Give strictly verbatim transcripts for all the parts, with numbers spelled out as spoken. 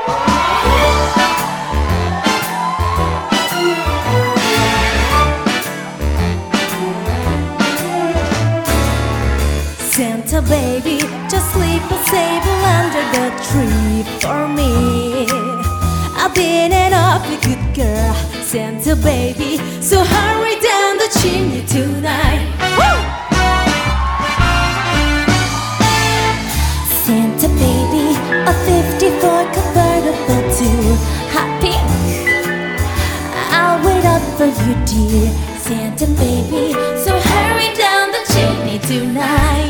Santa baby, just sleep a table under the tree for me. I've been an awfully good girl, Santa baby, so hurry down the chimney tonight. Woo! Santa baby, a fifty-four convertible to hot pink. I'll wait up for you, dear Santa baby, so hurry down the chimney tonight.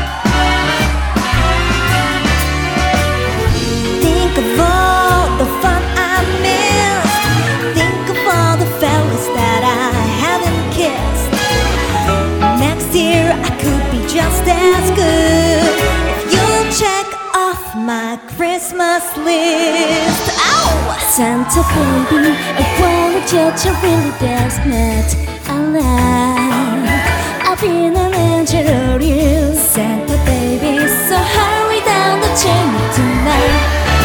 Think of all the fun I missed. Think of all the fellas that I haven't kissed. Next year I could be just as good if you'll check off my Christmas list. Ow! Santa baby, if one of you really does not alive, I've been an angel of you, Santa baby, so hurry down the chimney tonight.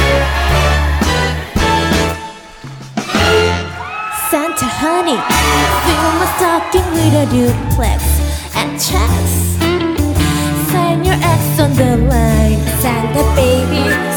Santa honey, fill my stocking with a duplex and checks. Sign your ex on the line, Santa baby,